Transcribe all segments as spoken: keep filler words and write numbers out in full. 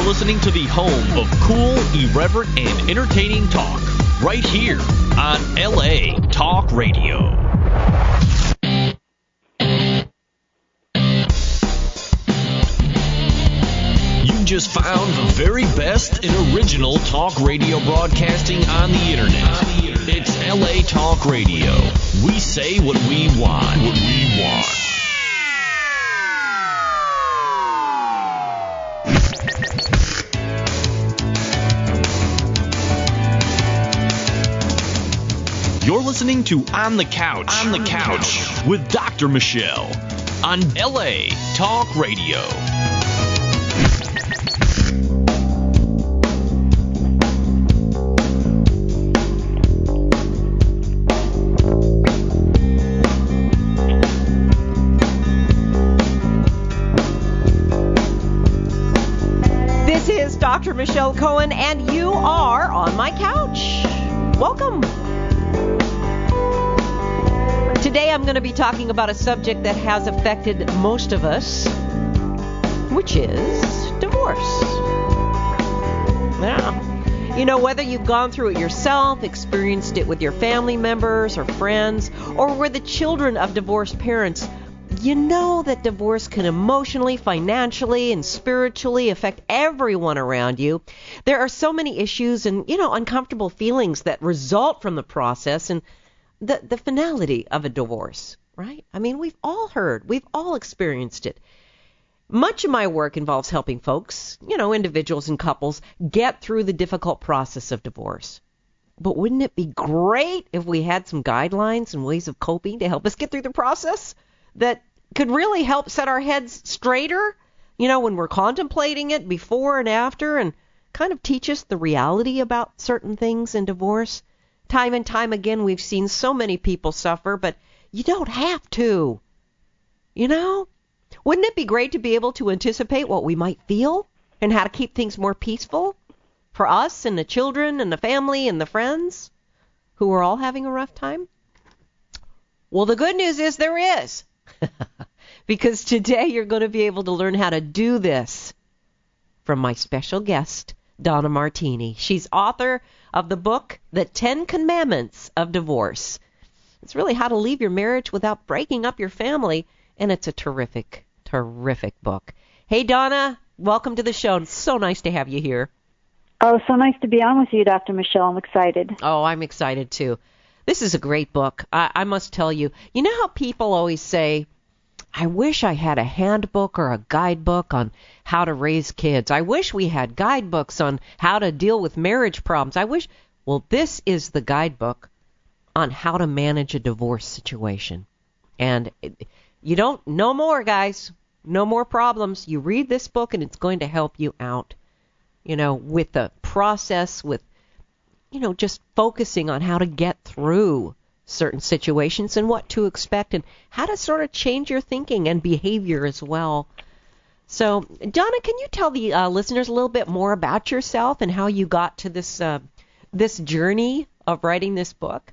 listening to the home of cool, irreverent, and entertaining talk, right here on L A Talk Radio. You just found the very best in original talk radio broadcasting on the internet. It's L A Talk Radio. We say what we want. What we want. You're listening to On the Couch, On the Couch with Doctor Michelle on L A Talk Radio. This is Doctor Michelle Cohen, and you are on my couch. Welcome. Today I'm going to be talking about a subject that has affected most of us, which is divorce. Yeah. You know, whether you've gone through it yourself, experienced it with your family members or friends, or were the children of divorced parents, you know that divorce can emotionally, financially, and spiritually affect everyone around you. There are so many issues and, you know, uncomfortable feelings that result from the process and The the finality of a divorce, right? I mean, we've all heard, we've all experienced it. Much of my work involves helping folks, you know, individuals and couples, get through the difficult process of divorce. But wouldn't it be great if we had some guidelines and ways of coping to help us get through the process that could really help set our heads straighter, you know, when we're contemplating it before and after, and kind of teach us the reality about certain things in divorce? Time and time again, we've seen so many people suffer, but you don't have to. You know? Wouldn't it be great to be able to anticipate what we might feel and how to keep things more peaceful for us and the children and the family and the friends who are all having a rough time? Well, the good news is there is. Because today you're going to be able to learn how to do this from my special guest, Donna Martini. She's author of the book, The Ten Commandments of Divorce. It's really how to leave your marriage without breaking up your family, and it's a terrific, terrific book. Hey, Donna, welcome to the show. It's so nice to have you here. Oh, so nice to be on with you, Doctor Michelle. I'm excited. Oh, I'm excited, too. This is a great book. I, I must tell you, you know how people always say, I wish I had a handbook or a guidebook on how to raise kids. I wish we had guidebooks on how to deal with marriage problems. I wish, well, this is the guidebook on how to manage a divorce situation. And you don't, no more, guys, no more problems. You read this book and it's going to help you out, you know, with the process, with, you know, just focusing on how to get through certain situations and what to expect and how to sort of change your thinking and behavior as well. So, Donna, can you tell the uh, listeners a little bit more about yourself and how you got to this uh, this journey of writing this book?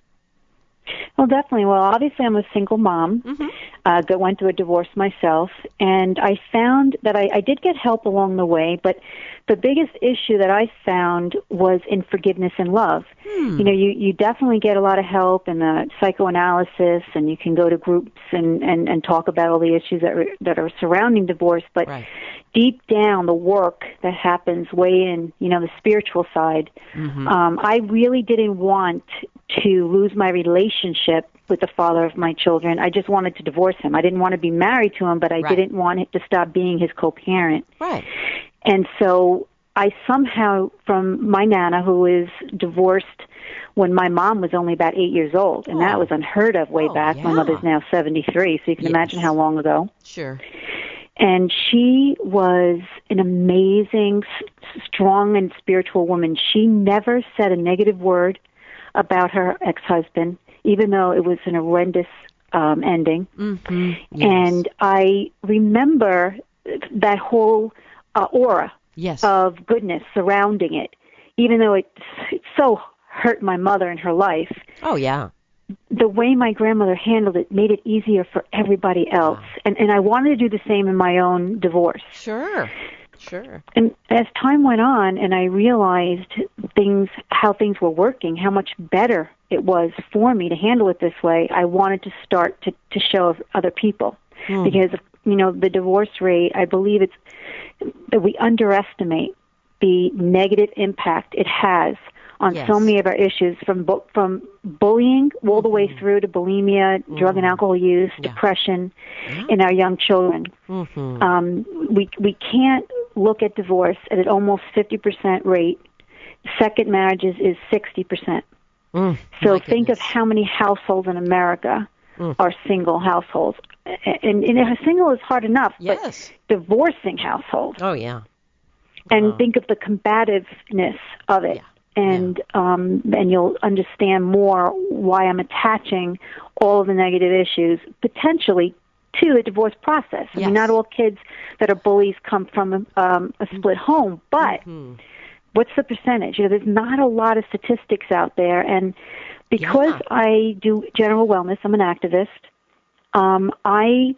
Well, definitely. Well, obviously, I'm a single mom mm-hmm. uh, that went through a divorce myself, and I found that I, I did get help along the way, but the biggest issue that I found was in forgiveness and love. Hmm. You know, you, you definitely get a lot of help in the psychoanalysis, and you can go to groups and, and, and talk about all the issues that are, that are surrounding divorce, but right. deep down, the work that happens way in, you know, the spiritual side, mm-hmm. um, I really didn't want to lose my relationship with the father of my children. I just wanted to divorce him. I didn't want to be married to him, but I right. didn't want it to stop being his co-parent. Right. And so I somehow, from my Nana, who is divorced when my mom was only about eight years old, and oh. that was unheard of way oh, back. Yeah. My mother's now seventy-three, so you can yes. imagine how long ago. Sure. And she was an amazing, strong, and spiritual woman. She never said a negative word about her ex-husband, even though it was an horrendous um, ending. Mm-hmm. Yes. And I remember that whole uh, aura yes. of goodness surrounding it, even though it, it so hurt my mother in her life. Oh, yeah. The way my grandmother handled it made it easier for everybody else. Wow. And, and I wanted to do the same in my own divorce. Sure. Sure. And as time went on, and I realized things, how things were working, how much better it was for me to handle it this way, I wanted to start to, to show other people. Mm. Because, you know, the divorce rate, I believe it's that we underestimate the negative impact it has on yes. so many of our issues, from bu- from bullying all the way through to bulimia, mm-hmm. drug and alcohol use, yeah. depression yeah. in our young children. Mm-hmm. Um, we we can't look at divorce at an almost fifty percent rate. Second marriages is sixty percent. Mm, so think of how many households in America mm. are single households. And, and a single is hard enough, yes. but divorcing households. Oh, yeah. And uh, think of the combativeness of it. Yeah. And yeah. um, and you'll understand more why I'm attaching all of the negative issues potentially to the divorce process. I yes. mean, not all kids that are bullies come from um, a split home, but mm-hmm. what's the percentage? You know, there's not a lot of statistics out there, and because yeah. I do general wellness, I'm an activist. Um, I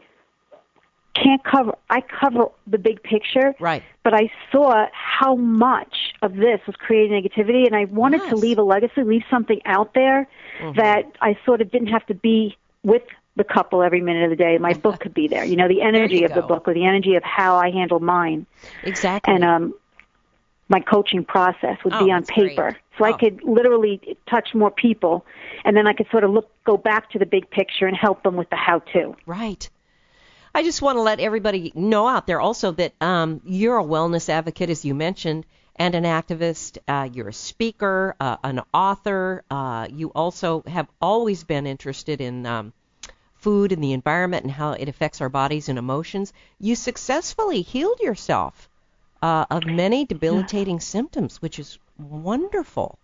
can't cover. I cover the big picture, right? But I saw how much of this was creating negativity, and I wanted yes. to leave a legacy, leave something out there mm-hmm. that I sort of didn't have to be with the couple every minute of the day. My book could be there. You know, the energy of go. the book, or the energy of how I handle mine. Exactly. And um, my coaching process would oh, be on paper, great. so oh. I could literally touch more people, and then I could sort of look, go back to the big picture and help them with the how-to. Right. I just want to let everybody know out there also that um, you're a wellness advocate, as you mentioned, and an activist. Uh, you're a speaker, uh, an author. Uh, you also have always been interested in um, food and the environment and how it affects our bodies and emotions. You successfully healed yourself uh, of many debilitating symptoms, which is wonderful.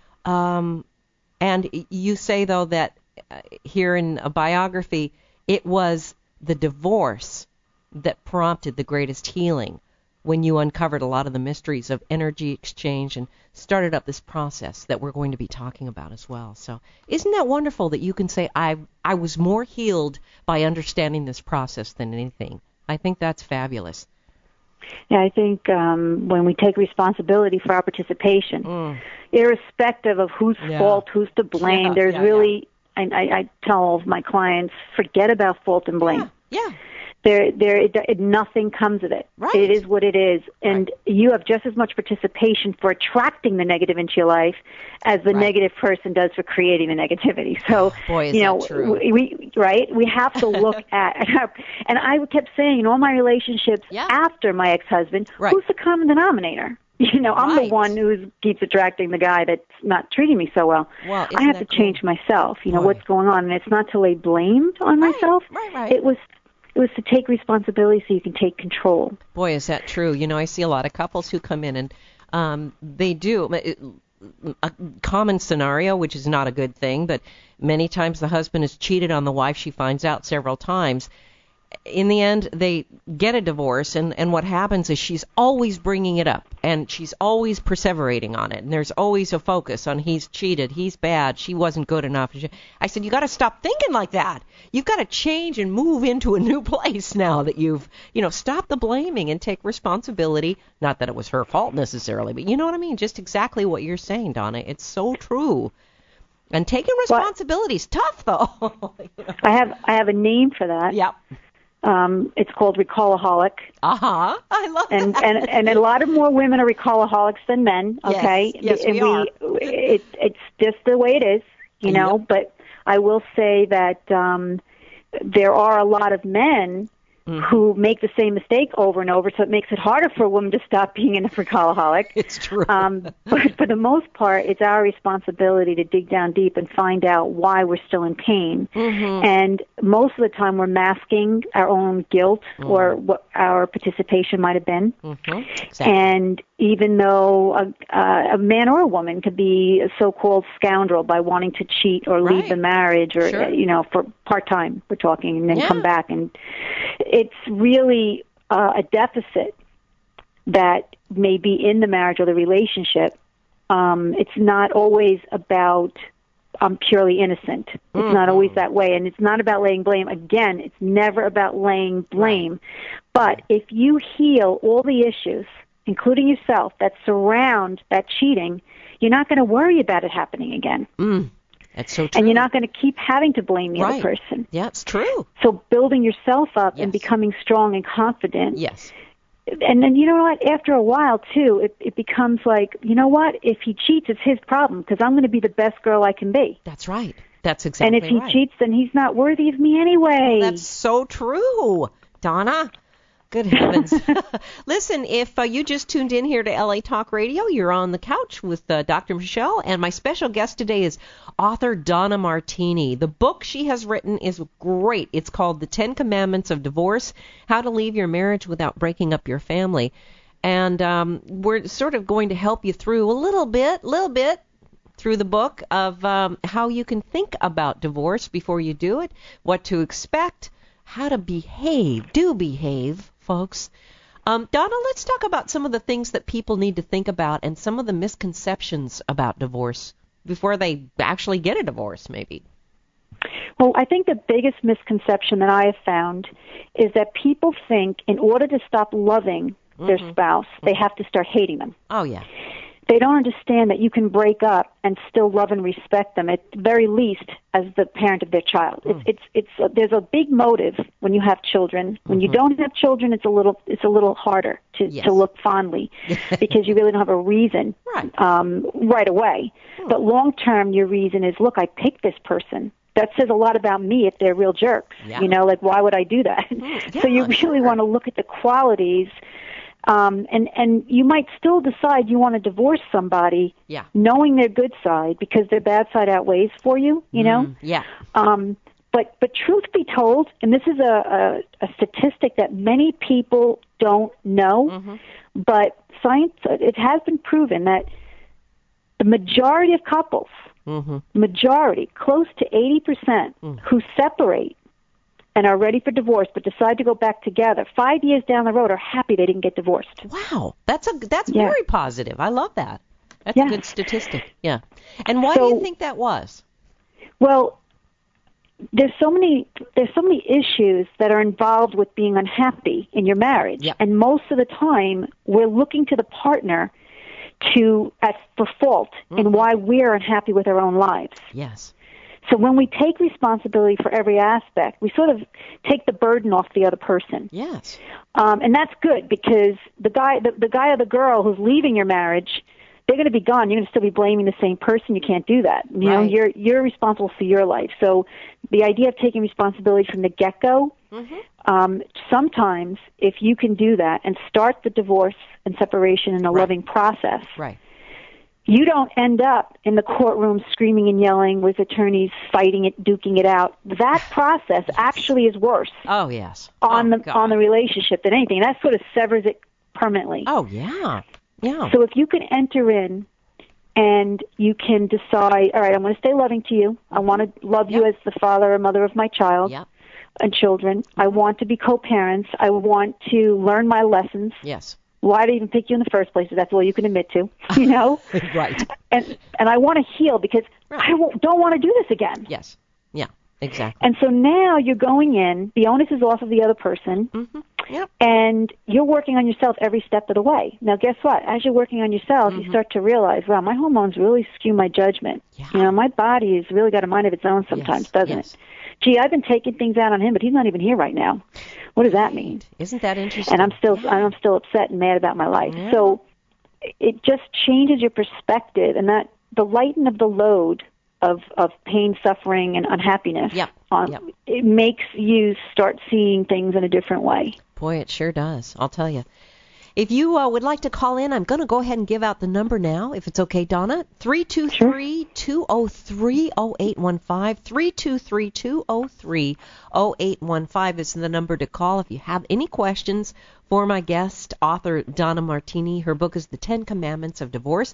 Um, and you say, though, that uh, here in a biography, it was the divorce that prompted the greatest healing when you uncovered a lot of the mysteries of energy exchange and started up this process that we're going to be talking about as well. So isn't that wonderful that you can say, I I was more healed by understanding this process than anything? I think that's fabulous. Yeah, I think um, when we take responsibility for our participation, mm. irrespective of whose yeah. fault, who's to blame, yeah, there's yeah, really... Yeah. And I, I tell all of my clients, forget about fault and blame. Yeah, yeah. There, there, it, it, nothing comes of it. Right. It is what it is, and right. you have just as much participation for attracting the negative into your life as the right. negative person does for creating the negativity. So, Boy, is you know, that true. We, we, right? We have to look at, and I kept saying in all my relationships yeah. after my ex-husband, right. who's the common denominator? You know, I'm right. the one who keeps attracting the guy that's not treating me so well. well I have to cool? change myself. You know, Boy. what's going on, and it's not to lay blame on right. myself. Right, right. It was, it was to take responsibility so you can take control. Boy, is that true. You know, I see a lot of couples who come in and um, they do. A common scenario, which is not a good thing, but many times the husband has cheated on the wife. She finds out several times. In the end, they get a divorce, and, and what happens is she's always bringing it up, and she's always perseverating on it, and there's always a focus on he's cheated, he's bad, she wasn't good enough. I said, you got to stop thinking like that. You've got to change and move into a new place now that you've, you know, stop the blaming and take responsibility. Not that it was her fault necessarily, but you know what I mean? Just exactly what you're saying, Donna. It's so true. And taking responsibility is tough, though. You know? I have I have a name for that. Yep. Um, it's called recallaholic. Uh-huh. I love and, that. And and a lot of more women are recallaholics than men, okay? Yes, yes and we are. It, it's just the way it is, you know, yep. but I will say that um, there are a lot of men mm-hmm. who make the same mistake over and over, so it makes it harder for a woman to stop being an recallaholic. It's true. Um, but for the most part, it's our responsibility to dig down deep and find out why we're still in pain. Mm-hmm. And most of the time, we're masking our own guilt mm-hmm. or what our participation might have been. Mm-hmm. Exactly. And even though a, uh, a man or a woman could be a so-called scoundrel by wanting to cheat or right. leave the marriage or, sure. uh, you know, for part-time, we're talking, and then yeah. come back. And it's really uh, a deficit that may be in the marriage or the relationship. Um, it's not always about I'm purely innocent. It's mm-hmm. not always that way, and it's not about laying blame. Again, it's never about laying blame. Right. But if you heal all the issues, including yourself, that surround that cheating, you're not going to worry about it happening again. Mm. That's so true. And you're not going to keep having to blame the right. other person. Yeah, it's true. So building yourself up yes. and becoming strong and confident. Yes. And then, you know what, after a while, too, it, it becomes like, you know what, if he cheats, it's his problem, because I'm going to be the best girl I can be. That's right. That's exactly right. And if he right. cheats, then he's not worthy of me anyway. Well, that's so true, Donna. Good heavens. Listen, if uh, you just tuned in here to L A Talk Radio, you're on the couch with uh, Doctor Michelle, and my special guest today is author Donna Martini. The book she has written is great. It's called The Ten Commandments of Divorce, How to Leave Your Marriage Without Breaking Up Your Family. And um, we're sort of going to help you through a little bit, little bit, through the book of um, how you can think about divorce before you do it, what to expect, how to behave, do behave, folks. Um, Donna, let's talk about some of the things that people need to think about and some of the misconceptions about divorce before they actually get a divorce, maybe. Well, I think the biggest misconception that I have found is that people think in order to stop loving mm-hmm. their spouse, they have to start hating them. Oh, yeah. They don't understand that you can break up and still love and respect them, at the very least, as the parent of their child. Mm. It's it's it's uh, there's a big motive when you have children. When mm-hmm. you don't have children, it's a little it's a little harder to, yes. to look fondly because you really don't have a reason right, um, right away. Mm. But long term, your reason is, look, I picked this person. That says a lot about me if they're real jerks. Yeah. You know, like, why would I do that? Mm. Yeah, so you really sure. want to look at the qualities. Um, and, and you might still decide you want to divorce somebody yeah. knowing their good side because their bad side outweighs for you, you know? Mm, yeah. Um, but, but truth be told, and this is a, a, a statistic that many people don't know, mm-hmm. but science, it has been proven that the majority of couples, mm-hmm. majority, close to eighty percent, mm. who separate and are ready for divorce but decide to go back together, five years down the road are happy they didn't get divorced. Wow. That's a that's yeah. very positive. I love that. That's yeah. a good statistic. Yeah. And why so, do you think that was? Well, there's so many there's so many issues that are involved with being unhappy in your marriage. Yep. And most of the time we're looking to the partner to at for fault mm-hmm. in why we're unhappy with our own lives. Yes. So when we take responsibility for every aspect, we sort of take the burden off the other person. Yes. Um, and that's good because the guy, the, the guy or the girl who's leaving your marriage, they're going to be gone. You're going to still be blaming the same person. You can't do that. You right. know, you're you're responsible for your life. So the idea of taking responsibility from the get-go, mm-hmm. um, sometimes if you can do that and start the divorce and separation in a right. loving process, right. you don't end up in the courtroom screaming and yelling with attorneys fighting it, duking it out. That process actually is worse. Oh, yes. On oh, the God. on the relationship than anything. That sort of severs it permanently. Oh, yeah. Yeah. So if you can enter in and you can decide, all right, I'm going to stay loving to you. I want to love yep. you as the father or mother of my child yep. and children. I want to be co-parents. I want to learn my lessons. Yes. Why did I even pick you in the first place? If that's all you can admit to, you know? Right. And and I want to heal because right. I won't, don't want to do this again. Yes. Yeah, exactly. And so now you're going in, the onus is off of the other person, mm-hmm. yep. and you're working on yourself every step of the way. Now, guess what? As you're working on yourself, mm-hmm. you start to realize, wow, my hormones really skew my judgment. Yeah. You know, my body has really got a mind of its own sometimes, yes. doesn't yes. it? Gee, I've been taking things out on him, but he's not even here right now. What does that mean? Isn't that interesting? And I'm still, yeah. I'm still upset and mad about my life. Yeah. So it just changes your perspective, and that the lighten of the load of of pain, suffering, and unhappiness. Yep. Um, yep. It makes you start seeing things in a different way. Boy, it sure does. I'll tell you. If you uh, would like to call in, I'm going to go ahead and give out the number now, if it's okay, Donna. three two three, two oh three, oh eight one five. three two three, two oh three, oh eight one five is the number to call if you have any questions for my guest, author Donna Martini. Her book is The Ten Commandments of Divorce.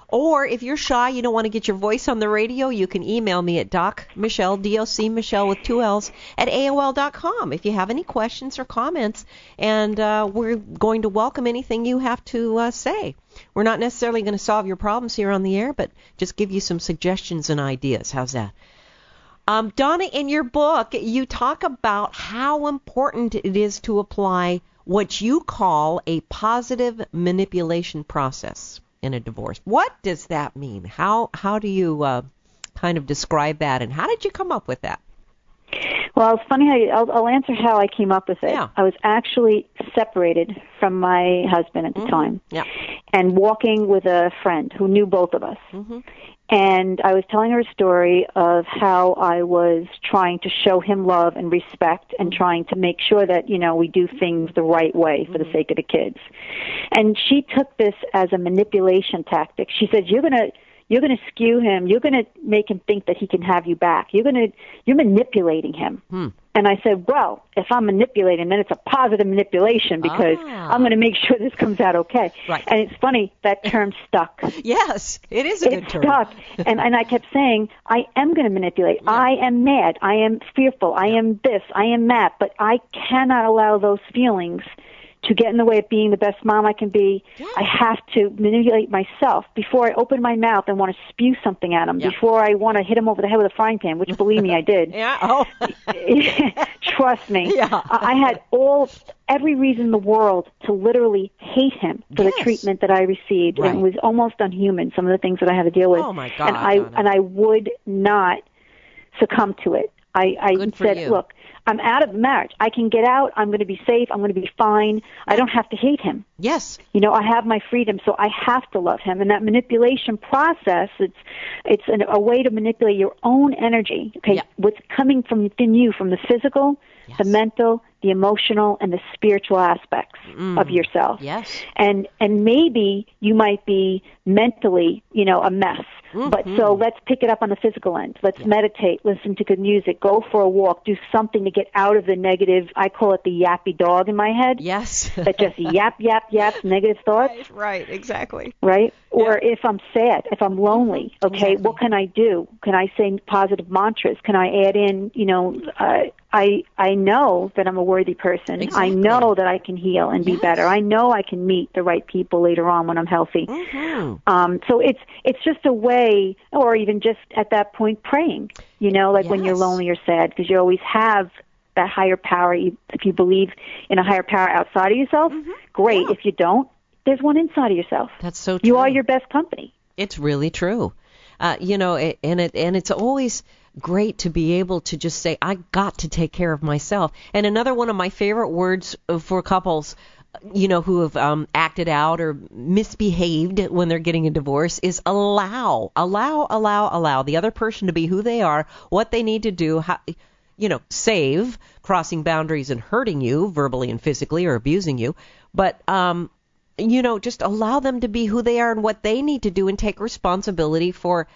Or if you're shy, you don't want to get your voice on the radio, you can email me at docmichelle, D O C Michelle with two L's, at A O L dot com if you have any questions or comments. And uh, we're going to welcome anything you have to uh, say. We're not necessarily going to solve your problems here on the air, but just give you some suggestions and ideas. How's that? Um, Donna, in your book, you talk about how important it is to apply what you call a positive manipulation process in a divorce. What does that mean? How how do you uh, kind of describe that, and how did you come up with that? Well, it's funny how you, I'll, I'll answer how I came up with it. Yeah. I was actually separated from my husband at the Mm-hmm. time, Yeah. and walking with a friend who knew both of us. Mm-hmm. And I was telling her a story of how I was trying to show him love and respect and trying to make sure that, you know, we do things the right way for the sake of the kids. And she took this as a manipulation tactic. She said, you're going to you're going to skew him. You're going to make him think that he can have you back. You're going to you're manipulating him. Hmm. And I said, well, if I'm manipulating, then it's a positive manipulation because Ah. I'm going to make sure this comes out okay. Right. And it's funny, that term stuck. Yes, it is a good It term. stuck. and, and I kept saying, I am going to manipulate. Yeah. I am mad. I am fearful. I am this. I am that. But I cannot allow those feelings to get in the way of being the best mom I can be. Yeah. I have to manipulate myself before I open my mouth and want to spew something at him, Yeah. before I want to hit him over the head with a frying pan, which, believe me, I did. Yeah. Oh. Trust me. Yeah. I I had all, every reason in the world to literally hate him for Yes. the treatment that I received. Right. And it was almost unhuman, some of the things that I had to deal with. Oh, my God, And I, Donna. and I would not succumb to it. I, I Good for said, you. look, I'm out of the marriage. I can get out. I'm going to be safe. I'm going to be fine. I don't have to hate him. Yes. You know, I have my freedom, so I have to love him. And that manipulation process, it's it's an, a way to manipulate your own energy. Okay, Yeah. what's coming from within you, from the physical, Yes. the mental, the emotional, and the spiritual aspects Mm. of yourself. Yes. And and maybe you might be mentally, you know, a mess. But so let's pick it up on the physical end. Let's meditate, listen to good music, go for a walk, do something to get out of the negative. I call it the yappy dog in my head. Yes. That just yap, yap, yaps negative thoughts. Right, right, exactly. Right? Or if I'm sad, if I'm lonely, okay, Exactly. what can I do? Can I say positive mantras? Can I add in, you know, uh, I I know that I'm a worthy person. Exactly. I know that I can heal and be Yes. better. I know I can meet the right people later on when I'm healthy. Mm-hmm. Um, so it's it's just a way, or even just at that point praying, you know, like when you're Yes. lonely or sad, because you always have that higher power. If you believe in a higher power outside of yourself, great. Yeah. If you don't, there's one inside of yourself. That's so true. You are your best company. It's really true. Uh, you know, it, and it and it's always great to be able to just say, I got to take care of myself. And another one of my favorite words for couples, you know, who have um, acted out or misbehaved when they're getting a divorce is allow, allow, allow, allow the other person to be who they are, what they need to do, how, you know, save crossing boundaries and hurting you verbally and physically or abusing you. But, um, you know, just allow them to be who they are and what they need to do and take responsibility for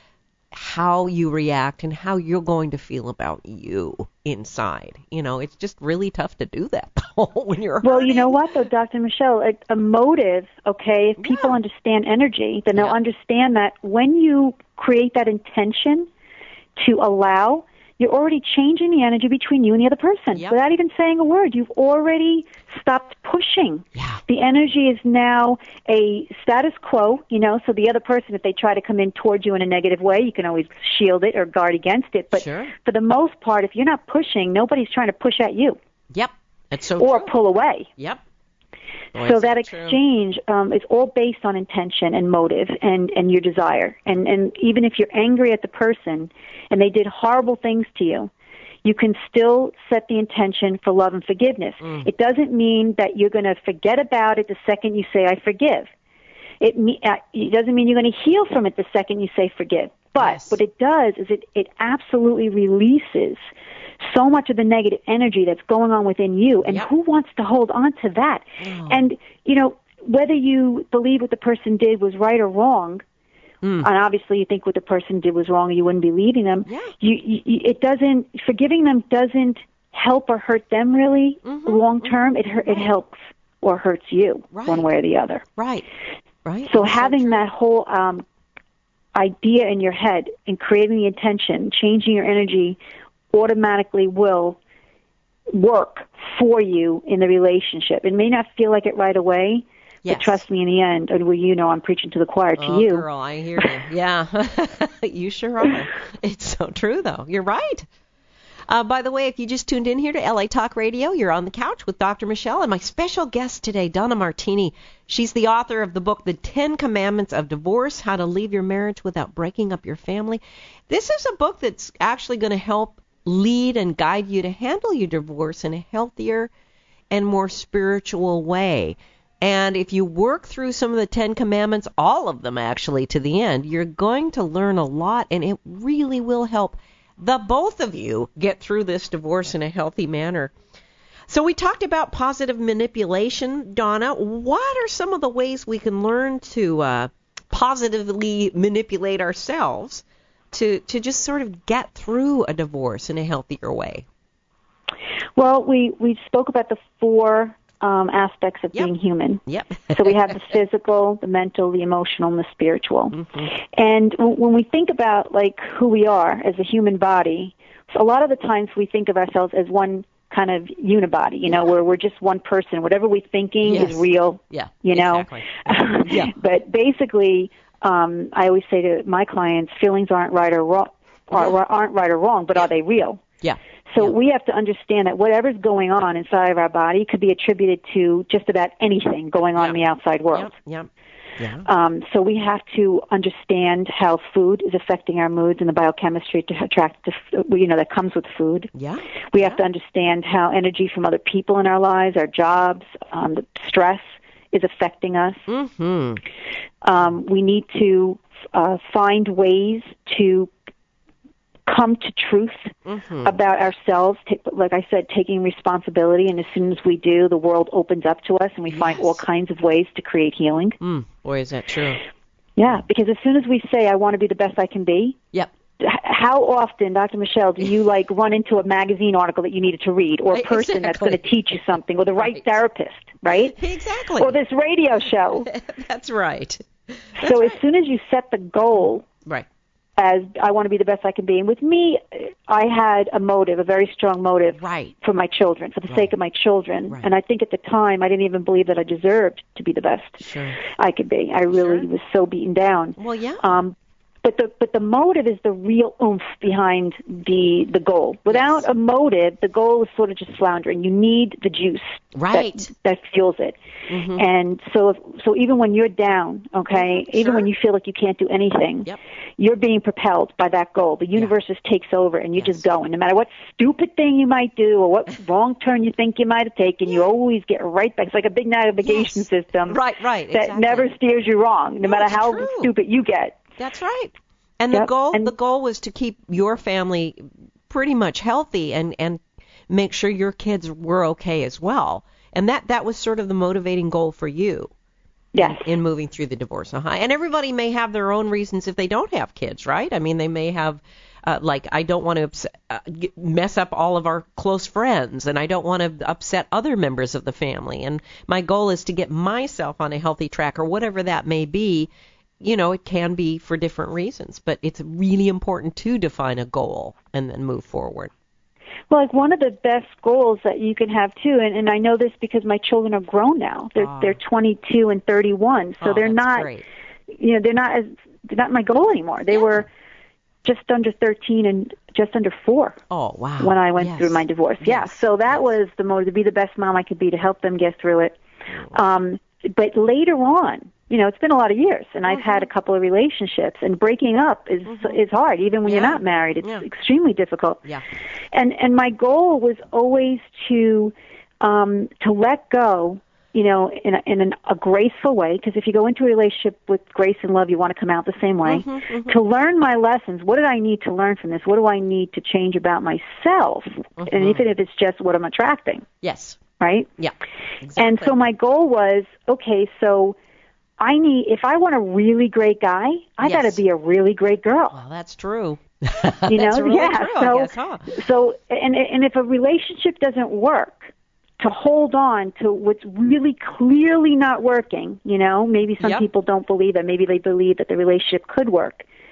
how you react and how you're going to feel about you inside. You know, it's just really tough to do that when you're Well, you hurting. know what, though, Doctor Michelle, a, a motive, okay, if people Yeah. understand energy, then they'll Yeah. understand that when you create that intention to allow, you're already changing the energy between you and the other person. Yep. Without even saying a word, you've already stopped pushing. Yeah. The energy is now a status quo, you know, so the other person, if they try to come in towards you in a negative way, you can always shield it or guard against it. But Sure. for the most part, if you're not pushing, nobody's trying to push at you Yep. It's so or true. pull away. Yep. Boy, So it's that true. exchange um, is all based on intention and motive and, and your desire. And, and even if you're angry at the person and they did horrible things to you, you can still set the intention for love and forgiveness. Mm. It doesn't mean that you're going to forget about it the second you say, I forgive. It, me, uh, it doesn't mean you're going to heal from it the second you say forgive. But Yes. what it does is it, it absolutely releases so much of the negative energy that's going on within you. And Yep. who wants to hold on to that? Oh. And, you know, whether you believe what the person did was right or wrong, Mm. and obviously you think what the person did was wrong or you wouldn't be leaving them, Yeah. you, you, it doesn't, forgiving them doesn't help or hurt them really Mhm. long term. It, hurt, it helps or hurts you Right. one way or the other. Right. Right. So It's having true. that whole um, idea in your head and creating the intention, changing your energy automatically will work for you in the relationship. It may not feel like it right away, yes. but trust me, in the end, and well, you know I'm preaching to the choir to oh, you. Girl, I hear you. Yeah, you sure are. It's so true, though. You're right. Uh, by the way, if you just tuned in here to L A Talk Radio, you're on the couch with Doctor Michelle and my special guest today, Donna Martini. She's the author of the book, The Ten Commandments of Divorce, How to Leave Your Marriage Without Breaking Up Your Family. This is a book that's actually going to help lead and guide you to handle your divorce in a healthier and more spiritual way. And if you work through some of the Ten Commandments, all of them actually, to the end, you're going to learn a lot, and it really will help the both of you get through this divorce in a healthy manner. So we talked about positive manipulation. Donna, what are some of the ways we can learn to uh, positively manipulate ourselves to, to just sort of get through a divorce in a healthier way? Well, we, we spoke about the four um, aspects of yep. being human. Yep. So we have the physical, the mental, the emotional, and the spiritual. Mm-hmm. And w- when we think about like who we are as a human body, so a lot of the times we think of ourselves as one kind of unibody, you know, yeah. where we're just one person. Whatever we're thinking yes. is real. Yeah. You know. Exactly. yeah. But basically, um, I always say to my clients, feelings aren't right or wrong, or, yeah. aren't right or wrong, but yeah. are they real? Yeah. So yeah. we have to understand that whatever's going on inside of our body could be attributed to just about anything going on yeah. in the outside world. Yeah. yeah. yeah. Um, so we have to understand how food is affecting our moods and the biochemistry to attract, to, you know, that comes with food. Yeah. We have yeah. to understand how energy from other people in our lives, our jobs, um, the stress is affecting us. Mm-hmm. Um, we need to uh, find ways to come to truth mm-hmm. about ourselves, t- like I said, taking responsibility, and as soon as we do, the world opens up to us and we yes. find all kinds of ways to create healing. Mm. Boy, is that true. Yeah, because as soon as we say, I want to be the best I can be, yep. h- how often, Doctor Michelle, do you like run into a magazine article that you needed to read, or a person exactly. that's going to teach you something, or the right, right. therapist, right? Exactly. Or this radio show. That's right. That's so right. as soon as you set the goal, right. as I want to be the best I can be. And with me, I had a motive, a very strong motive right. for my children, for the right. sake of my children. Right. And I think at the time, I didn't even believe that I deserved to be the best sure. I could be. I really sure. was so beaten down. Well, yeah. Um, but the but the motive is the real oomph behind the the goal. Without yes. a motive, the goal is sort of just floundering. You need the juice right. that, that fuels it. Mm-hmm. And so, if, so even when you're down, okay, mm-hmm. even sure. when you feel like you can't do anything, yep. you're being propelled by that goal. The universe yeah. just takes over, and you're yes. just going. No matter what stupid thing you might do or what wrong turn you think you might have taken, you always get right back. It's like a big navigation yes. system, right, right, that exactly. never steers you wrong, no, no matter how true. stupid you get. That's right. And yep. the goal, and, the goal was to keep your family pretty much healthy and and make sure your kids were okay as well. And that that was sort of the motivating goal for you. Yes. In, in moving through the divorce. Uh-huh. And everybody may have their own reasons if they don't have kids, right? I mean, they may have, uh, like, I don't want to upset, uh, mess up all of our close friends, and I don't want to upset other members of the family. And my goal is to get myself on a healthy track, or whatever that may be. You know, it can be for different reasons, but it's really important to define a goal and then move forward. Well, like one of the best goals that you can have too, and, and I know this because my children are grown now. They're oh. they're twenty-two and thirty-one, so oh, they're not, great. you know, they're not as they're not my goal anymore. They yeah. were just under thirteen and just under four. Oh wow! When I went yes. through my divorce, yes. yeah. So that yes. was the motive, to be the best mom I could be, to help them get through it. Oh. Um, but later on, you know, it's been a lot of years, and mm-hmm. I've had a couple of relationships, and breaking up is mm-hmm. is hard, even when yeah. you're not married. It's yeah. extremely difficult. Yeah. And and my goal was always to um, to let go, you know, in a, in an, a graceful way, because if you go into a relationship with grace and love, you want to come out the same way. Mm-hmm, mm-hmm. To learn my lessons, what did I need to learn from this? What do I need to change about myself? Mm-hmm. And even if it's just what I'm attracting. Yes. Right? Yeah. Exactly. And so my goal was, okay, so I need, if I want a really great guy, I yes. got to be a really great girl. Well, that's true. You know, that's really yeah. true, so, I guess, huh? so, and and if a relationship doesn't work, to hold on to what's really clearly not working. You know, maybe some yep. people don't believe it. Maybe they believe that the relationship could work.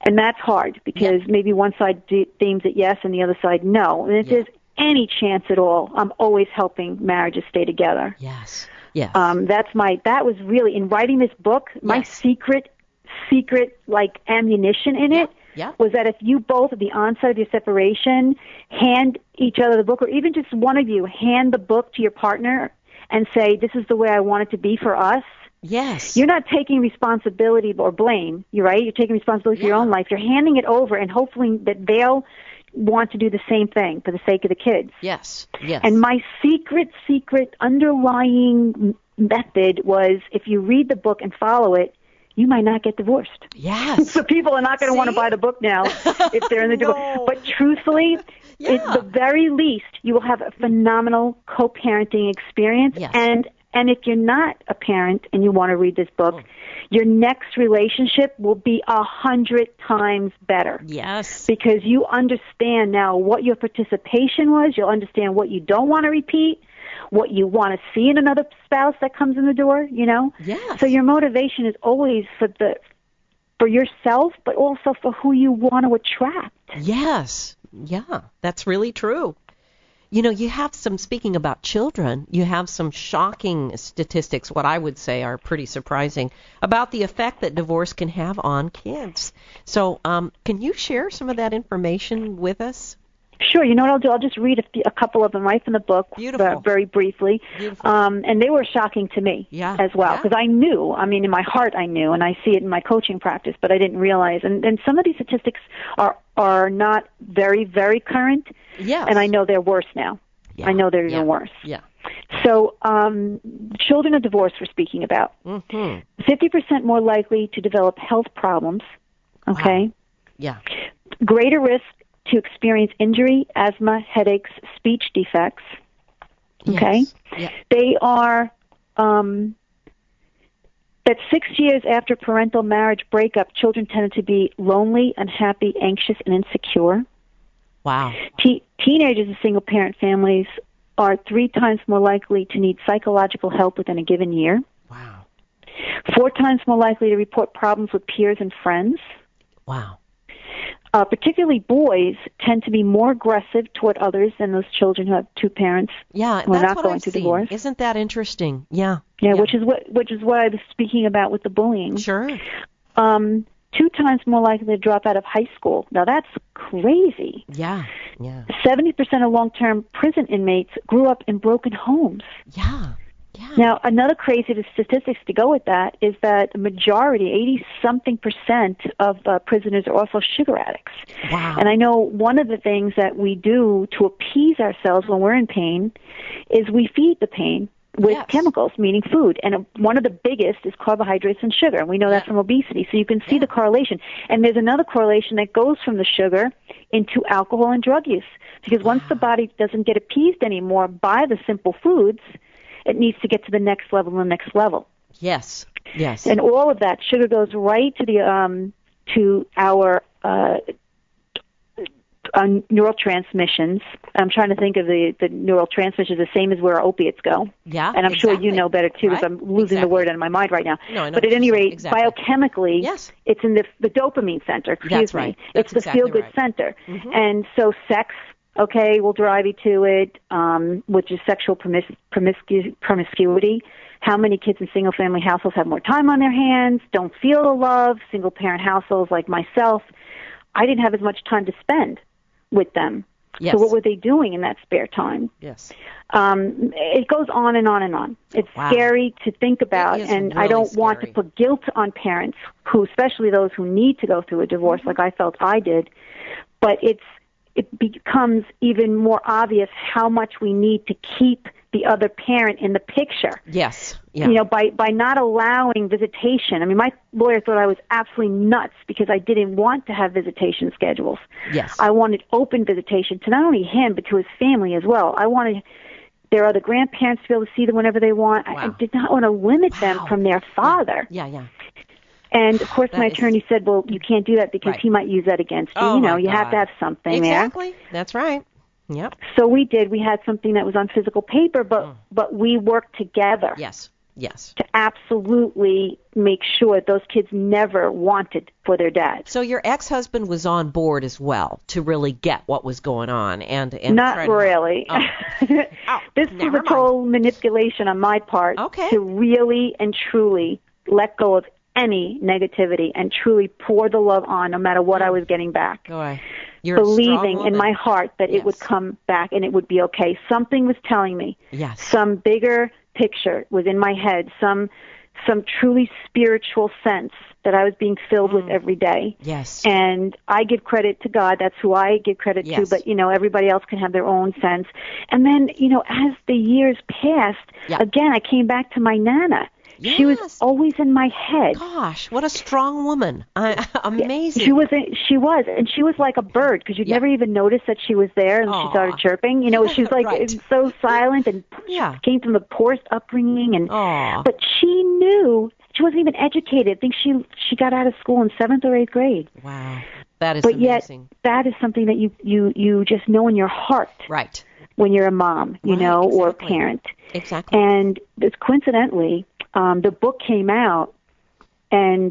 And that's hard because yeah. maybe one side de- deems it yes and the other side no. And if yeah. there's any chance at all, I'm always helping marriages stay together. Yes, yes. Um, that's my, that was really, in writing this book, my yes. secret, secret, like, ammunition in yeah. it yeah. was that if you both at the onset of your separation hand each other the book, or even just one of you hand the book to your partner and say, this is the way I want it to be for us. Yes. You're not taking responsibility or blame, you're right? You're taking responsibility for yeah. your own life. You're handing it over and hopefully that they'll want to do the same thing for the sake of the kids. Yes, yes. And my secret, secret underlying method was if you read the book and follow it, you might not get divorced. Yes. So people are not going to want to buy the book now if they're in the no. divorce. But truthfully, yeah. at the very least, you will have a phenomenal co-parenting experience. Yes. And and if you're not a parent and you want to read this book, oh. your next relationship will be a hundred times better. Yes. Because you understand now what your participation was. You'll understand what you don't want to repeat, what you want to see in another spouse that comes in the door, you know? Yes. So your motivation is always for the for yourself, but also for who you want to attract. Yes. Yeah, that's really true. You know, you have some, speaking about children, you have some shocking statistics, what I would say are pretty surprising, about the effect that divorce can have on kids. So um, can you share some of that information with us? Sure. You know what I'll do? I'll just read a, few, a couple of them right from the book, uh, very briefly. Beautiful. Um, and they were shocking to me yeah. as well, because yeah. I knew, I mean, in my heart I knew, and I see it in my coaching practice, but I didn't realize. And, and some of these statistics are, are not very, very current, yes. and I know they're worse now. Yeah. I know they're yeah. even worse. Yeah. So um, children of divorce we're speaking about. Mm-hmm. fifty percent more likely to develop health problems, okay? Wow. Yeah. Greater risk to experience injury, asthma, headaches, speech defects. Okay? Yes. Yeah. They are, um, that six years after parental marriage breakup, children tended to be lonely, unhappy, anxious, and insecure. Wow. Te- teenagers in single-parent families are three times more likely to need psychological help within a given year. Wow. Four times more likely to report problems with peers and friends. Wow. Uh, particularly boys tend to be more aggressive toward others than those children who have two parents yeah, who are that's not what going I've to seen. divorce. Isn't that interesting? Yeah. yeah. Yeah, which is what which is what I was speaking about with the bullying. Sure. Um, two times more likely to drop out of high school. Now that's crazy. Yeah. Yeah. Seventy percent of long-term prison inmates grew up in broken homes. Yeah. Yeah. Now, another crazy statistics to go with that is that a majority, eighty-something percent of uh, prisoners are also sugar addicts. Wow. And I know one of the things that we do to appease ourselves when we're in pain is we feed the pain with yes. chemicals, meaning food. And uh, one of the biggest is carbohydrates and sugar. And we know yeah. that from obesity. So you can see yeah. the correlation. And there's another correlation that goes from the sugar into alcohol and drug use. Because wow. once the body doesn't get appeased anymore by the simple foods, it needs to get to the next level and the next level. Yes, yes. And all of that sugar goes right to the um, to our uh, uh, neurotransmissions. I'm trying to think of the the neurotransmissions the same as where our opiates go. Yeah, and I'm exactly. sure you know better too, because right? I'm losing exactly. the word out of my mind right now. No, I know but at any rate, exactly. biochemically, yes. it's in the the dopamine center. Excuse That's me. right. That's it's the exactly feel-good right. center, mm-hmm. and so sex. Okay, will drive you to it, um, which is sexual promis- promiscu- promiscuity. How many kids in single-family households have more time on their hands, don't feel the love? Single-parent households like myself, I didn't have as much time to spend with them. Yes. So what were they doing in that spare time? Yes. Um, it goes on and on and on. It's wow. scary to think about, and really I don't scary. want to put guilt on parents, who, especially those who need to go through a divorce mm-hmm. like I felt I did, but it's it becomes even more obvious how much we need to keep the other parent in the picture. Yes. Yeah. You know, by, by not allowing visitation. I mean, my lawyer thought I was absolutely nuts because I didn't want to have visitation schedules. Yes. I wanted open visitation to not only him, but to his family as well. I wanted their other grandparents to be able to see them whenever they want. Wow. I, I did not want to limit wow. them from their father. Yeah, yeah. yeah. And, of course, that my is... attorney said, well, you can't do that because right. he might use that against you. Oh, you know, my you God. have to have something exactly. there. Exactly. That's right. Yep. So we did. We had something that was on physical paper, but mm. but we worked together. Yes. Yes. to absolutely make sure those kids never wanted for their dad. So your ex-husband was on board as well to really get what was going on, and, and Not try to- really. Oh. Oh, This never was a mind. total manipulation on my part Okay. to really and truly let go of any negativity and truly pour the love on no matter what I was getting back. Boy, you're a strong Believing woman. in my heart that Yes. it would come back and it would be okay. Something was telling me. Yes. Some bigger picture was in my head, some some truly spiritual sense that I was being filled Mm. with every day. Yes. And I give credit to God. That's who I give credit Yes. to. But, you know, everybody else can have their own sense. And then, you know, as the years passed, Yeah. again, I came back to my Nana. She was Yes. always in my head. Gosh, what a strong woman. I, amazing. She was, she was, and she was like a bird because you'd Yeah. never even notice that she was there, and Aw. she started chirping. You know, she was like Right. so silent, and Yeah. came from the poorest upbringing, and Aw. but she knew she wasn't even educated. I think she she got out of school in seventh or eighth grade. Wow. That is But amazing. yet, that is something that you you you just know in your heart Right. when you're a mom, you Right, know, or a exactly. parent. Exactly. And this, coincidentally, um, the book came out, and